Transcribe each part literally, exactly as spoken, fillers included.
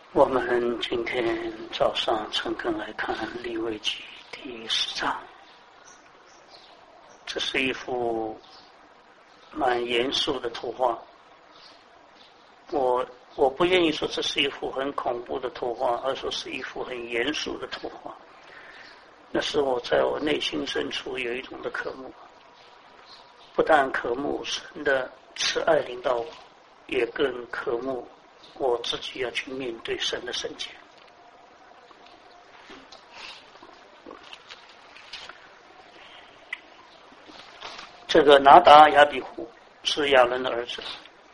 我们今天早上诚恳来看利未记第十章，这是一幅蛮严肃的图画。我我不愿意说这是一幅很恐怖的图画，而说是一幅很严肃的图画。那是我在我内心深处有一种的渴慕，不但渴慕神的慈爱领导我，也更渴慕我自己要去面对神的圣洁。这个拿达亚比户是亚伦的儿子，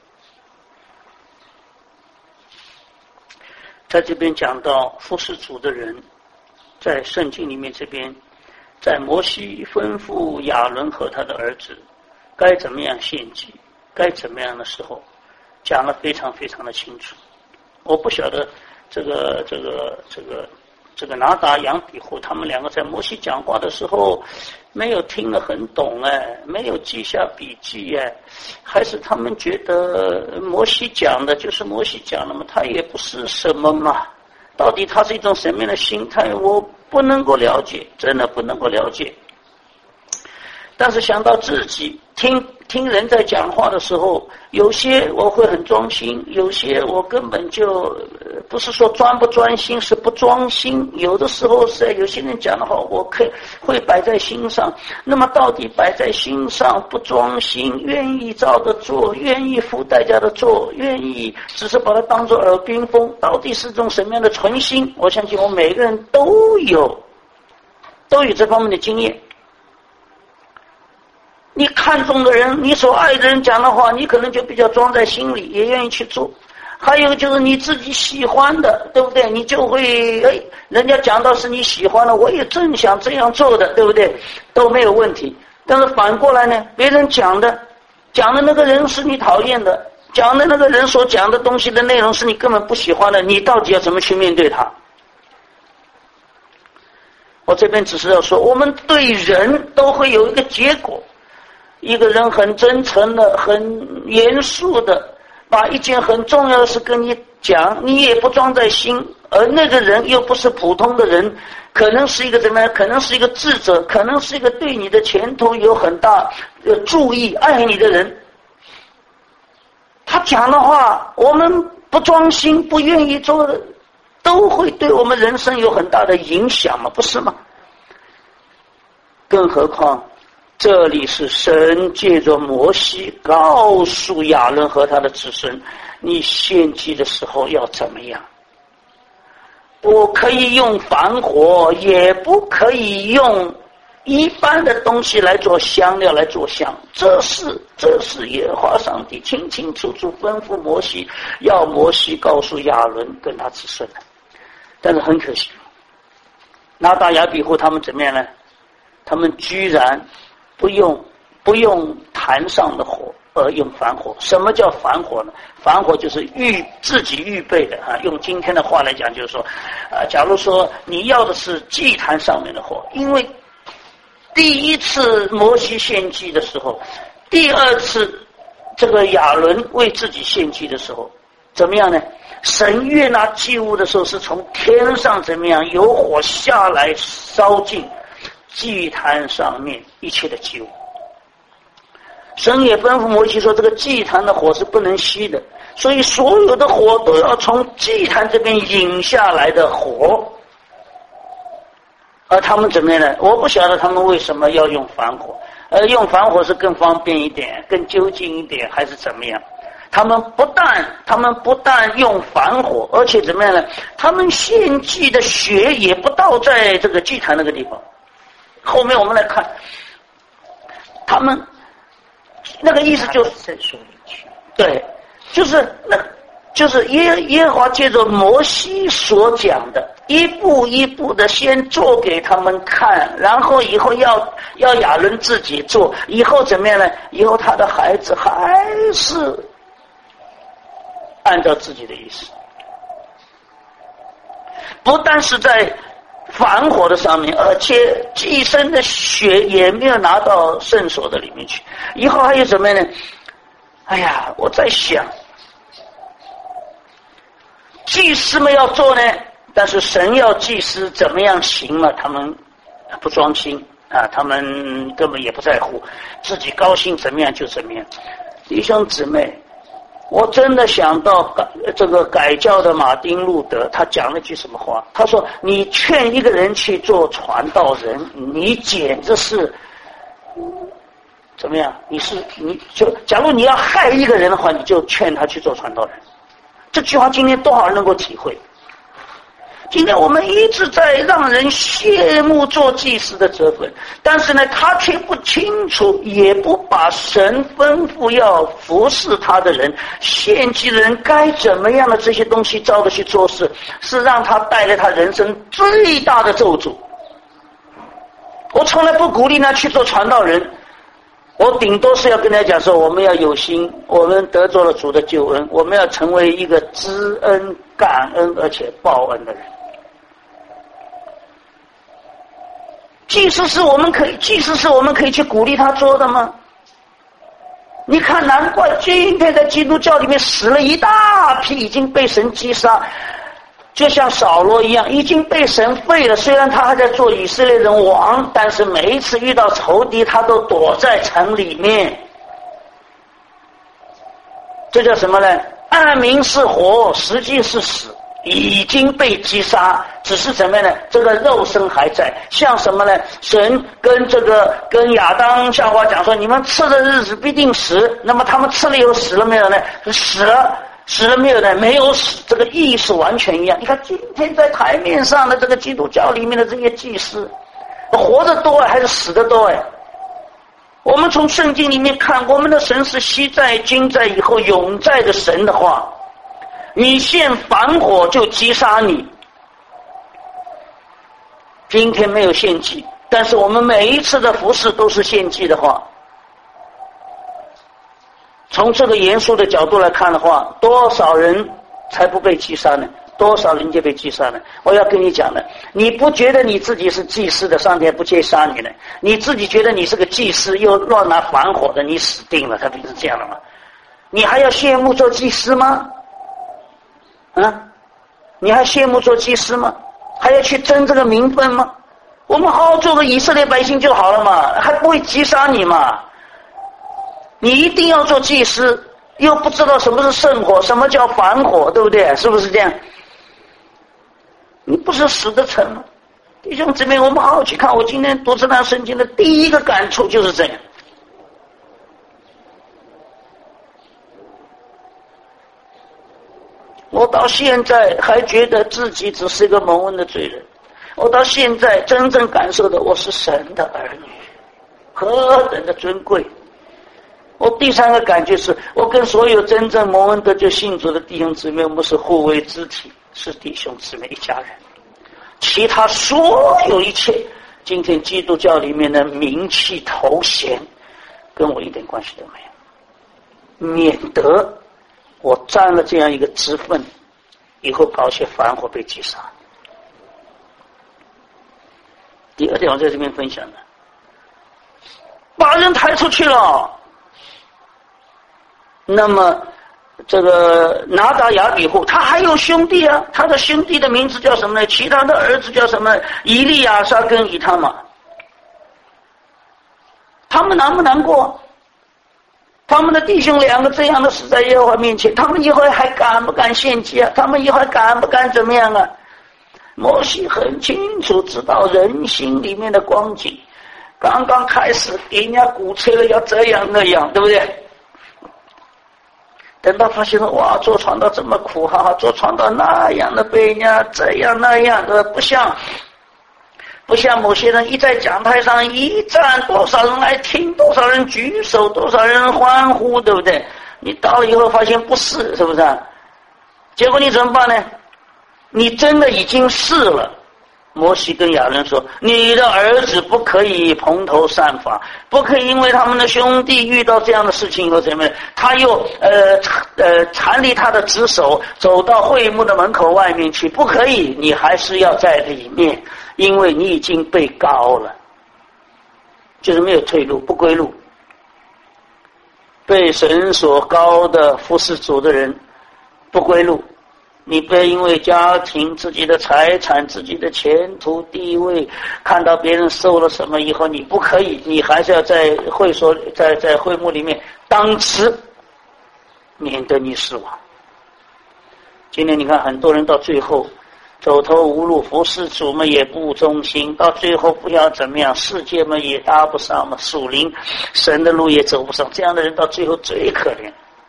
在这边讲到服侍主的人，在圣经里面这边，在摩西吩咐亚伦和他的儿子该怎么样献祭，该怎么样的时候，讲得非常非常的清楚。我不晓得这个这个这个这个拿达亚比户他们两个在摩西讲话的时候没有听得很懂哎，没有记下笔记哎，还是他们觉得摩西讲的就是摩西讲的嘛，他也不是什么嘛，到底他是一种什么样的心态，我不能够了解，真的不能够了解。但是想到自己听听人在讲话的时候，有些我会很专心，有些我根本就不是说专不专心，是不专心。有的时候是有些人讲的话，我可以会摆在心上。那么到底摆在心上不专心，愿意照着做，愿意付代价的做，愿意只是把它当作耳边风，到底是种什么样的存心？我相信我每个人都有都有这方面的经验。你看中的人，你所爱的人讲的话，你可能就比较装在心里，也愿意去做。还有就是你自己喜欢的，对不对？你就会哎，人家讲到是你喜欢的，我也正想这样做的，对不对？都没有问题。但是反过来呢，别人讲的讲的那个人是你讨厌的，讲的那个人所讲的东西的内容是你根本不喜欢的，你到底要怎么去面对他？我这边只是要说，我们对人都会有一个结果。一个人很真诚的，很严肃的把一件很重要的事跟你讲，你也不装在心，而那个人又不是普通的人，可能是一个怎么样，可能是一个智者，可能是一个对你的前途有很大的注意爱你的人，他讲的话我们不装心不愿意做的，都会对我们人生有很大的影响嘛，不是吗？更何况这里是神借着摩西告诉亚伦和他的子孙，你献祭的时候要怎么样，不可以用凡火，也不可以用一般的东西来做香料来做香，这是这是耶和华上帝清清楚楚吩咐摩西，要摩西告诉亚伦跟他子孙的。但是很可惜，拿达亚比户他们怎么样呢？他们居然不用不用坛上的火，而用凡火。什么叫凡火呢？凡火就是预自己预备的啊。用今天的话来讲，就是说，啊，假如说你要的是祭坛上面的火，因为第一次摩西献祭的时候，第二次这个亚伦为自己献祭的时候，怎么样呢？神悦纳祭物的时候，是从天上怎么样有火下来烧尽祭坛上面一切的祭物。神也吩咐摩西说，这个祭坛的火是不能熄的，所以所有的火都要从祭坛这边引下来的火。而他们怎么样呢？我不晓得他们为什么要用凡火，而用凡火是更方便一点，更究竟一点，还是怎么样？他们不但他们不但用凡火，而且怎么样呢？他们献祭的血也不倒在这个祭坛那个地方。后面我们来看，他们那个意思就是，对，就是那，就是耶耶和华借着摩西所讲的，一步一步的先做给他们看，然后以后要要亚伦自己做，以后怎么样呢？以后他的孩子还是按照自己的意思，不但是在凡火的上面，而且祭牲的血也没有拿到圣所的里面去。以后还有什么呢？哎呀，我在想， 祭司们要做呢，但是神要祭司怎么样行嘛，他们不装心啊，他们根本也不在乎，自己高兴怎么样就怎么样。弟兄姊妹，我真的想到改这个改教的马丁路德，他讲了句什么话？他说：“你劝一个人去做传道人，你简直是怎么样？你是你就假如你要害一个人的话，你就劝他去做传道人。”这句话今天多少人能够体会？今天我们一直在让人羡慕做祭司的这份，但是呢，他却不清楚，也不把神吩咐要服侍他的人、献祭的人该怎么样的这些东西照着去做事，是让他带来他人生最大的咒诅。我从来不鼓励他去做传道人，我顶多是要跟他讲说，我们要有心，我们得着了主的救恩，我们要成为一个知恩、感恩而且报恩的人。祭司是我们可以，祭司是我们可以去鼓励他做的吗？你看，难怪今天在基督教里面死了一大批已经被神击杀，就像扫罗一样，已经被神废了。虽然他还在做以色列人王，但是每一次遇到仇敌，他都躲在城里面。这叫什么呢？暗明是活，实际是死。已经被击杀，只是什么呢？这个肉身还在。像什么呢？神跟这个跟亚当夏娃讲说，你们吃的日子必定死。那么他们吃了以后死了没有呢？死了，死了没有呢？没有死。这个意思完全一样。你看今天在台面上的这个基督教里面的这些祭司，活得多还是死得多呀？我们从圣经里面看，我们的神是昔在、今在、以后永在的神的话，你现反火就击杀你。今天没有献祭，但是我们每一次的服事都是献祭的话，从这个严肃的角度来看的话，多少人才不被击杀呢？多少人就被击杀呢？我要跟你讲的，你不觉得你自己是祭司的，上天不接杀你呢？你自己觉得你是个祭司，又乱拿反火的，你死定了，他不是这样的吗？你还要羡慕做祭司吗？啊，你还羡慕做祭司吗？还要去争这个名分吗？我们好好做个以色列百姓就好了嘛，还不会击杀你嘛？你一定要做祭司，又不知道什么是圣火，什么叫反火，对不对？是不是这样？你不是死得成吗？弟兄姊妹，我们好好去看，我今天读这段圣经的第一个感触就是这样。我到现在还觉得自己只是一个蒙恩的罪人，我到现在真正感受的，我是神的儿女，何等的尊贵。我第三个感觉是，我跟所有真正蒙恩得救信主的弟兄姊妹，我们是互为肢体，是弟兄姊妹一家人。其他所有一切，今天基督教里面的名气头衔，跟我一点关系都没有，免得我沾了这样一个职分，以后搞些反火被击杀。第二点我在这边分享的，把人抬出去了，那么这个拿达亚比户他还有兄弟啊，他的兄弟的名字叫什么呢？其他的儿子叫什么？以利亚撒跟以他玛。他们难不难过？他们的弟兄两个这样的死在耶和华面前，他们以后还敢不敢献祭啊？他们以后还敢不敢怎么样啊？摩西很清楚知道人心里面的光景，刚刚开始给人家鼓吹了要这样那样，对不对？等到发现了，哇，做传道这么苦哈哈，做传道那样的被人家这样那样的，不像不像某些人一在讲台上一站，多少人来听，多少人举手，多少人欢呼，对不对？你到了以后发现不是，是不是啊？结果你怎么办呢？你真的已经是了。摩西跟亚伦说，你的儿子不可以蓬头散发，不可以因为他们的兄弟遇到这样的事情以后怎么样，他又呃呃缠离他的职守，走到会幕的门口外面去，不可以，你还是要在里面，因为你已经被膏了，就是没有退路，不归路。被神所膏的服侍主的人不归路， 你不要因为家庭、自己的财产、自己的前途地位，看到别人受了什么以后，你不可以，你还是要在会所、在在会幕里面当持，免得你失望。今天你看，很多人到最后走投无路，服侍主嘛也不忠心，到最后不要怎么样，世界嘛也搭不上嘛，属灵神的路也走不上，这样的人到最后最可怜。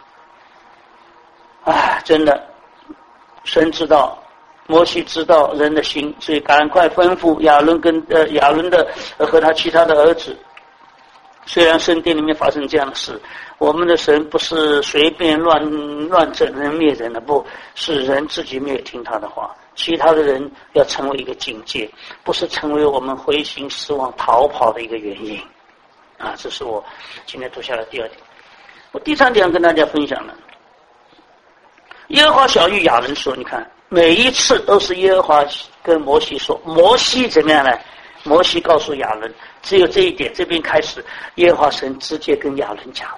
唉，真的。神知道，摩西知道人的心，所以赶快吩咐亚伦跟呃亚伦的、呃、和他其他的儿子。虽然圣殿里面发生这样的事，我们的神不是随便乱乱整人灭人的，不是人自己没有听他的话，其他的人要成为一个警戒，不是成为我们灰心失望逃跑的一个原因啊！这是我今天读下来第二点。我第三点跟大家分享了。耶和华晓谕亚伦说，你看每一次都是耶和华跟摩西说，摩西怎么样呢？摩西告诉亚伦，只有这一点，这边开始耶和华神直接跟亚伦讲了。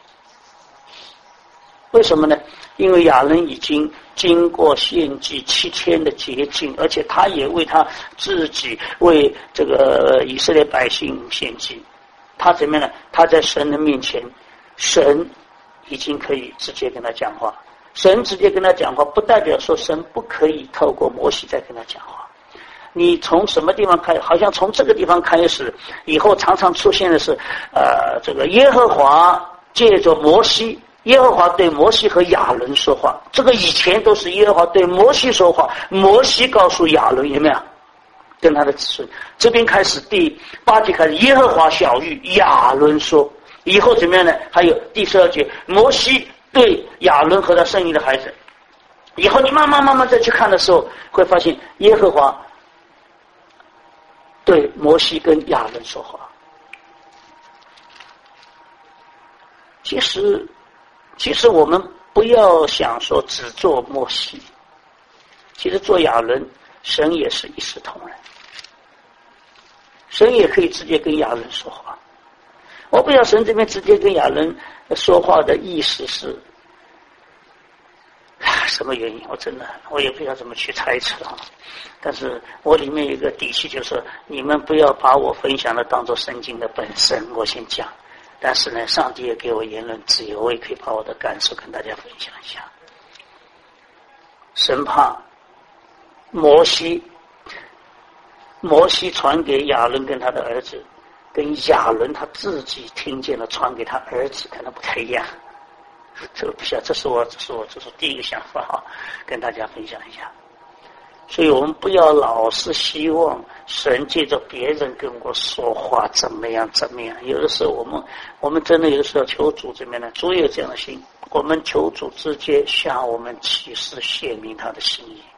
为什么呢？因为亚伦已经经过献祭七天的洁净，而且他也为他自己为这个以色列百姓献祭。他怎么样呢？他在神的面前，神已经可以直接跟他讲话。神直接跟他讲话，不代表说神不可以透过摩西再跟他讲话。你从什么地方开始？好像从这个地方开始，以后常常出现的是，呃，这个耶和华借着摩西，耶和华对摩西和亚伦说话。这个以前都是耶和华对摩西说话，摩西告诉亚伦，有没有？跟他的子孙。这边开始第八节开始，耶和华晓谕亚伦说，以后怎么样呢？还有第十二节，摩西对亚伦和他生育的孩子，以后你慢慢慢慢再去看的时候，会发现耶和华对摩西跟亚伦说话。其实，其实我们不要想说只做摩西，其实做亚伦，神也是一视同仁，神也可以直接跟亚伦说话。我不知道神这边直接跟亚伦说话的意思是什么原因，我真的我也不知道怎么去猜测啊。但是我里面有一个底气，就是你们不要把我分享的当作圣经的本身，我先讲。但是呢，上帝也给我言论自由，我也可以把我的感受跟大家分享一下。神怕摩西，摩西传给亚伦跟他的儿子，跟亚伦他自己听见了传给他儿子可能不太一样。这个不晓得，这是我这是我这是第一个想法哈，跟大家分享一下。所以我们不要老是希望神借着别人跟我说话怎么样怎么样。有的时候我们我们真的有的时候求主这边呢，主也有这样的心，我们求主直接向我们启示显明他的心意，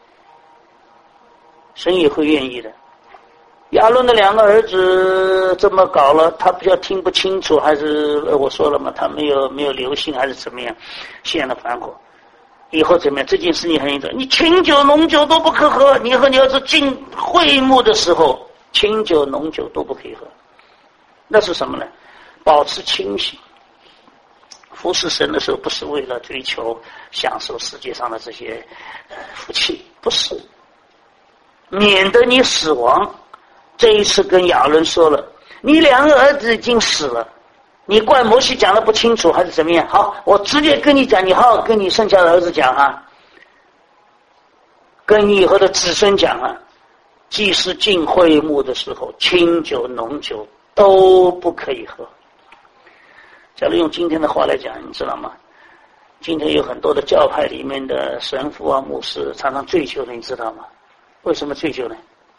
神也会愿意的。亚伦的两个儿子这么搞了，他比较听不清楚，还是我说了嘛，他没有没有留心，还是怎么样，现了反悔。以后怎么样？这件事情很严重，你清酒浓酒都不可喝，你和你儿子进会幕的时候，清酒浓酒都不可以喝。那是什么呢？保持清醒。服侍神的时候，不是为了追求享受世界上的这些呃福气，不是，免得你死亡。这一次跟亚伦说了，你两个儿子已经死了，你怪摩西讲的不清楚还是怎么样？好，我直接跟你讲，你好好跟你剩下的儿子讲啊，跟你以后的子孙讲啊，祭司进会幕的时候，清酒浓酒都不可以喝。假如用今天的话来讲，你知道吗？今天有很多的教派里面的神父啊、牧师常常醉酒的，你知道吗？为什么醉酒呢？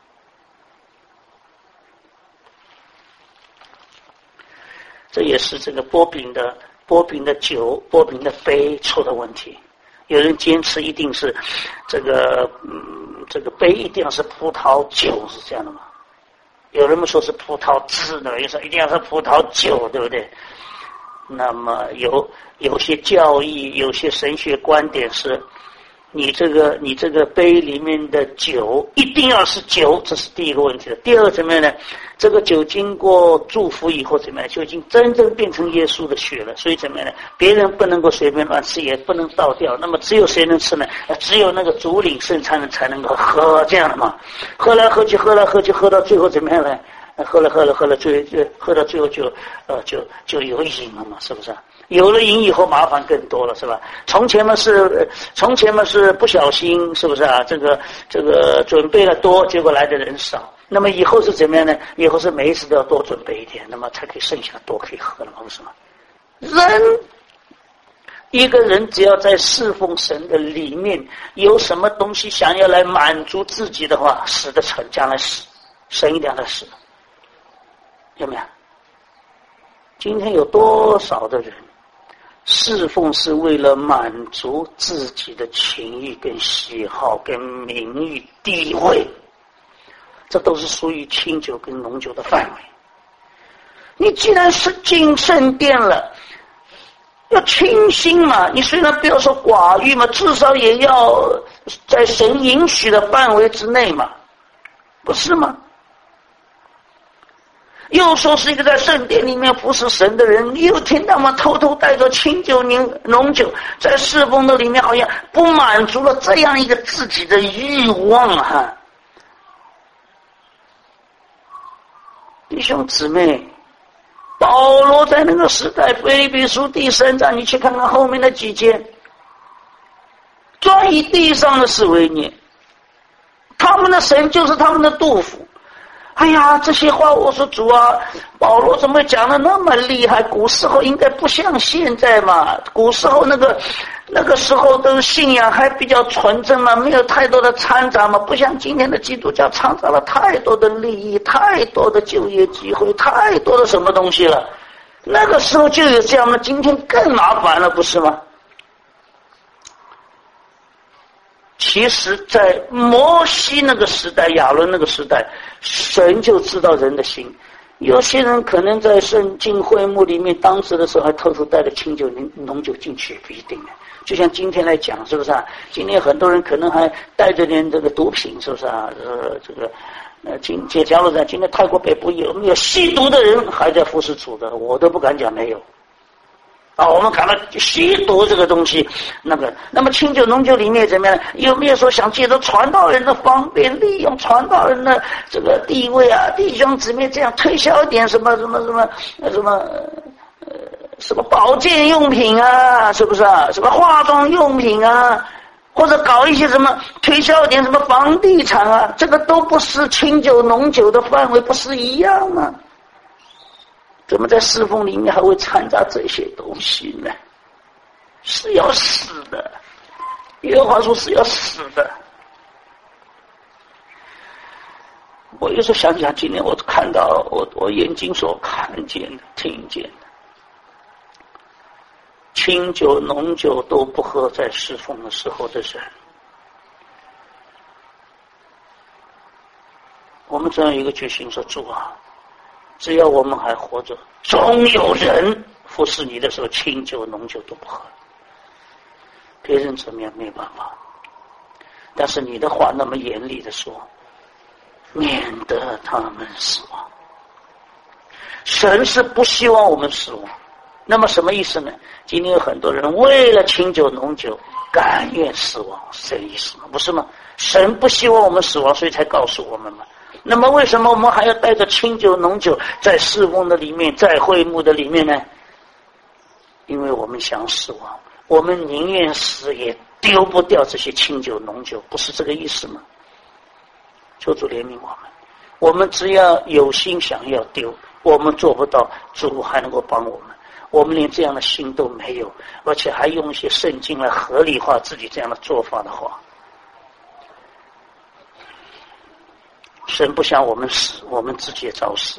这也是这个波饼的波饼的酒、波饼的杯出的问题。有人坚持一定是这个嗯，这个杯一定要是葡萄酒，是这样的吗？有人们说是葡萄汁的，有人说一定要是葡萄酒，对不对？那么有有些教义、有些神学观点是， 你这个你这个杯里面的酒一定要是酒，这是第一个问题的。第二个怎么样呢？这个酒经过祝福以后怎么样，就已经真正变成耶稣的血了。所以怎么样呢？别人不能够随便乱吃，也不能倒掉。那么只有谁能吃呢？只有那个主领圣餐的才能够喝，这样的嘛。喝来喝去，喝来喝去，喝到最后怎么样呢？喝了喝了喝了，最后喝到最后就呃就就有瘾了嘛，是不是？有了瘾以后麻烦更多了，是吧？从前嘛是从前嘛是不小心，是不是啊？这个这个准备了多，结果来的人少。那么以后是怎么样呢？以后是每一次都要多准备一点，那么才可以剩下多可以喝了嘛，不是吗？人一个人只要在侍奉神的里面有什么东西想要来满足自己的话，死的成，将来死，神一定要来死，有没有？今天有多少的人侍奉是为了满足自己的情欲跟喜好跟名誉地位，这都是属于清酒跟浓酒的范围。你既然是进圣殿了，要清心嘛，你虽然不要说寡欲嘛，至少也要在神允许的范围之内嘛，不是吗？又说是一个在圣殿里面服侍神的人，你又听到吗？偷偷带着清酒浓酒在侍奉的里面，好像不满足了这样一个自己的欲望啊！弟兄姊妹，保罗在那个时代，腓立比书第三章，你去看看后面的几节，专以地上的事为念，他们的神就是他们的杜甫。哎呀，这些话我说主啊，保罗怎么讲的那么厉害？古时候应该不像现在嘛，古时候那个那个时候的信仰还比较纯正嘛，没有太多的掺杂嘛，不像今天的基督教掺杂了太多的利益，太多的就业机会，太多的什么东西了。那个时候就有这样的，今天更麻烦了，不是吗？其实在摩西那个时代，亚伦那个时代，神就知道人的心。有些人可能在圣经会幕里面当值的时候还偷偷带着清酒浓酒进去，不一定。就像今天来讲，是不是啊？今天很多人可能还带着点这个毒品，是不是啊？呃，这个呃，今节假如在今天泰国北部有没有吸毒的人还在服侍主的？我都不敢讲没有。啊，我们看到吸毒这个东西，那个，那么清酒浓酒里面怎么样？有没有说想借着传道人的方便，利用传道人的这个地位啊，弟兄姊妹这样推销一点什么什么什么什么呃什么保健用品啊，是不是啊？什么化妆用品啊，或者搞一些什么推销一点什么房地产啊，这个都不是清酒浓酒的范围，不是一样吗？怎么在侍奉里面还会掺杂这些东西呢？是要死的，耶和华说是要死的。我有时候想想，今天我看到我我眼睛所看见的、听见的，清酒浓酒都不喝，在侍奉的时候的人，我们这样一个决心说：主啊，只要我们还活着，总有人服侍你的时候，清酒浓酒都不喝。别人怎么样没办法，但是你的话那么严厉的说，免得他们死亡。神是不希望我们死亡。那么什么意思呢？今天有很多人为了清酒浓酒甘愿死亡，是这个意思吗？不是吗？神不希望我们死亡，所以才告诉我们嘛。那么为什么我们还要带着清酒浓酒在侍奉的里面，在会幕的里面呢？因为我们想死亡，我们宁愿死也丢不掉这些清酒浓酒，不是这个意思吗？求主怜悯我们，我们只要有心想要丢，我们做不到，主还能够帮我们。我们连这样的心都没有，而且还用一些圣经来合理化自己这样的做法的话，神不想我们死，我们自己也早死。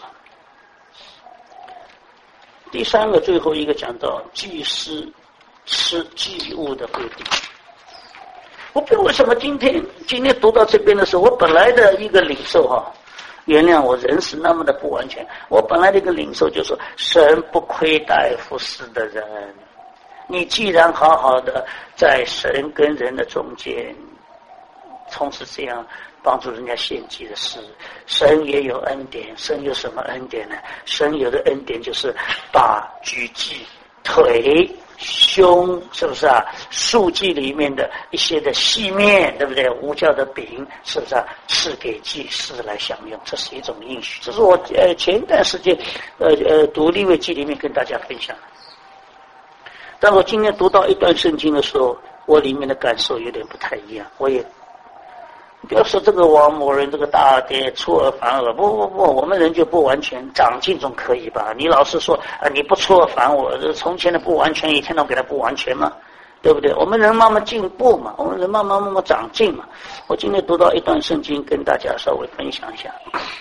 第三个，最后一个讲到祭司吃祭物的规定。我不知道为什么今天今天读到这边的时候，我本来的一个领受哈、啊，原谅我人是那么的不完全。我本来的一个领受就是说，神不亏待服侍的人， 你既然好好的在神跟人的中间从事这样帮助人家献祭的事，神也有恩典。神有什么恩典呢？神有的恩典就是把举祭、腿、胸，是不是啊？素祭里面的一些的细面，对不对？无酵的饼，是不是啊？赐给祭司来享用，这是一种应许。这是我呃前一段时间呃呃读利未记里面跟大家分享的。但我今天读到一段圣经的时候，我里面的感受有点不太一样。我也不要说这个王某人这个大跌出尔反尔，不不不，我们人就不完全，长进总可以吧？你老是说啊，你不出尔反尔，从前的不完全，一天到晚给他不完全嘛，对不对？我们人慢慢进步嘛，我们人慢慢慢慢长进嘛。我今天读到一段圣经，跟大家稍微分享一下。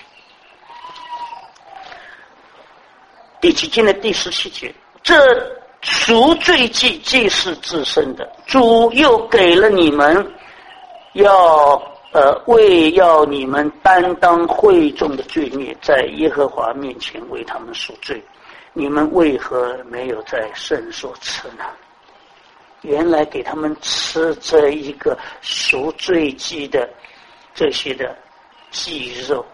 第几经的第十七节，这赎罪祭既是自身的，主又给了你们，要呃，为要你们担当会众的罪孽，在耶和华面前为他们赎罪，你们为何没有在圣所吃呢？原来给他们吃这一个赎罪祭的这些的祭肉。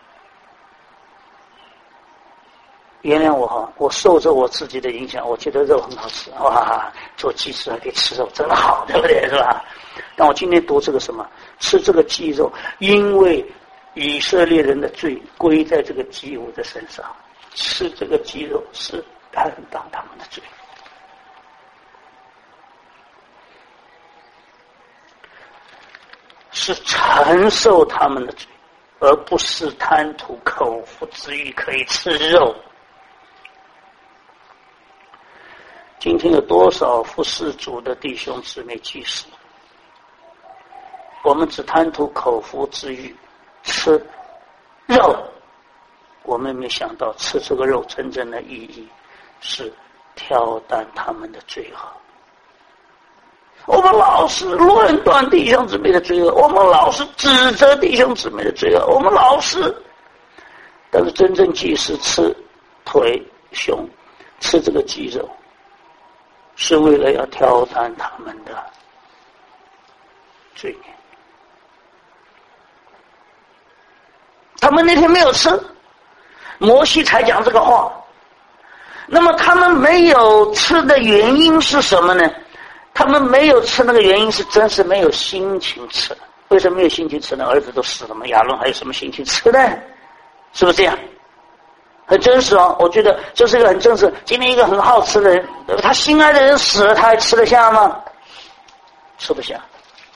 原谅我哈，我受着我自己的影响，我觉得肉很好吃，哇，做祭司还可以吃肉，真好，对不对？是吧？但我今天读这个什么，吃这个祭肉，因为以色列人的罪归在这个祭物的身上，吃这个祭肉是担当他们的罪，是承受他们的罪，而不是贪图口腹之欲可以吃肉。今天有多少服侍主的弟兄姊妹祭司，我们只贪图口腹之欲吃肉，我们没想到吃这个肉真正的意义是挑担他们的罪恶。我们老是论断弟兄姊妹的罪恶，我们老是指责弟兄姊妹的罪恶，我们老是，但是真正祭司吃腿胸，吃这个鸡肉，是为了要挑担他们的罪孽。他们那天没有吃，摩西才讲这个话。那么他们没有吃的原因是什么呢？他们没有吃那个原因是真是没有心情吃。为什么没有心情吃呢？儿子都死了嘛，亚伦还有什么心情吃呢？是不是这样？很真实哦，我觉得这是一个很真实。今天一个很好吃的人，他心爱的人死了，他还吃得下吗？吃不下。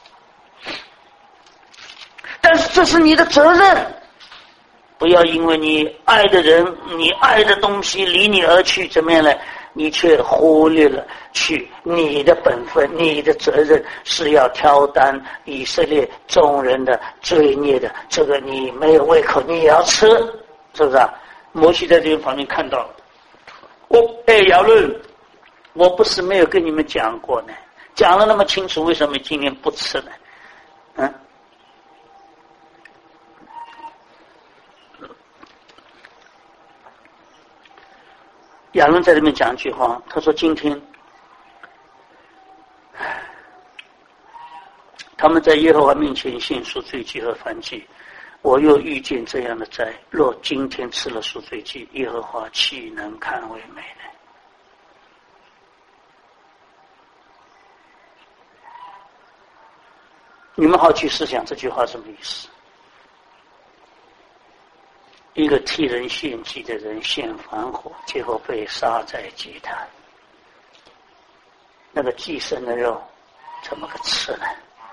但是这是你的责任，不要因为你爱的人、你爱的东西离你而去，怎么样呢？你却忽略了去你的本分，你的责任是要挑担以色列众人的罪孽的。这个你没有胃口，你也要吃，是不是啊？摩西在这个方面看到，我哎亚伦，我不是没有跟你们讲过呢，讲了那么清楚，为什么今天不吃呢？嗯。亚伦在这边讲一句话，他说今天他们在耶和华面前献赎罪祭和燔祭，我又遇见这样的灾，若今天吃了赎罪祭，耶和华岂能看为美呢？你们好去思想这句话什么意思？一个替人献祭的人献燔火，结果被杀在祭坛，那个祭牲的肉怎么个吃呢？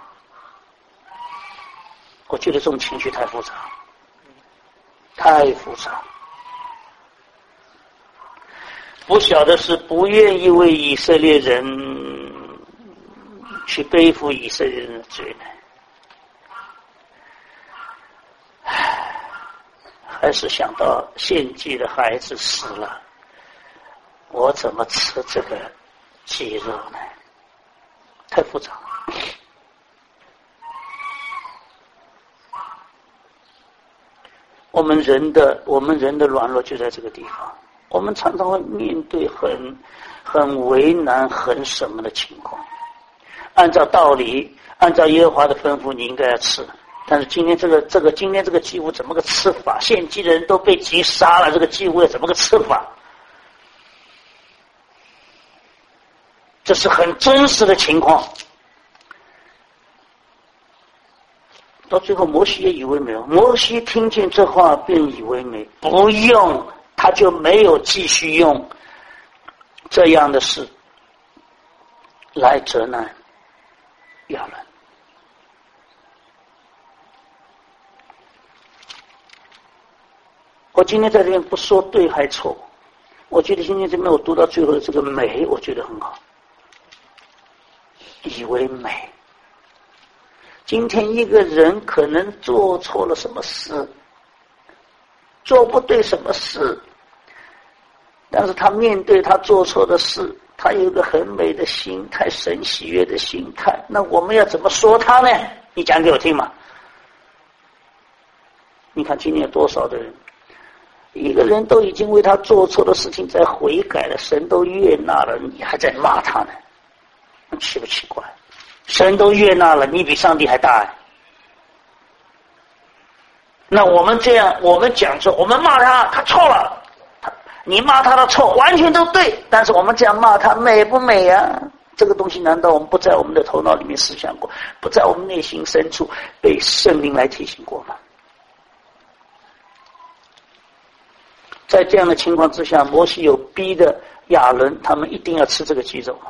我觉得这种情绪太复杂，太复杂。不晓得是不愿意为以色列人去背负以色列人的罪呢，还是想到献祭的孩子死了，我怎么吃这个鸡肉呢？太复杂了。我们人的我们人的软弱就在这个地方，我们常常会面对很很为难很什么的情况。按照道理，按照耶和华的吩咐，你应该要吃。但是今天这个这个今天这个祭物怎么个吃法？献祭的人都被击杀了，这个祭物怎么个吃法？这是很真实的情况。到最后摩西也以为没有，摩西听见这话便以为没，不用，他就没有继续用这样的事来责难亚伦。我今天在这边不说对还错，我觉得今天这边我读到最后的这个美，我觉得很好。以为美，今天一个人可能做错了什么事，做不对什么事，但是他面对他做错的事，他有一个很美的心态，神喜悦的心态，那我们要怎么说他呢？你讲给我听嘛。你看今天有多少的人，一个人都已经为他做错的事情在悔改了，神都悦纳了，你还在骂他呢，奇不奇怪？神都悦纳了，你比上帝还大呀。那我们这样，我们讲说，我们骂他，他错了，他你骂他的错完全都对，但是我们这样骂他美不美啊？这个东西难道我们不在我们的头脑里面思想过，不在我们内心深处被圣灵来提醒过吗？在这样的情况之下，摩西有逼的亚伦他们一定要吃这个鸡肉。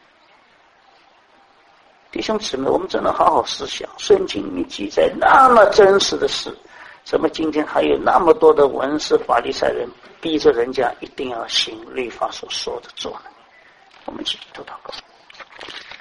弟兄姊妹，我们真的好好思想，圣经里面记载那么真实的事，怎么今天还有那么多的文士法利赛人逼着人家一定要行律法所说的做呢？我们一起祷告。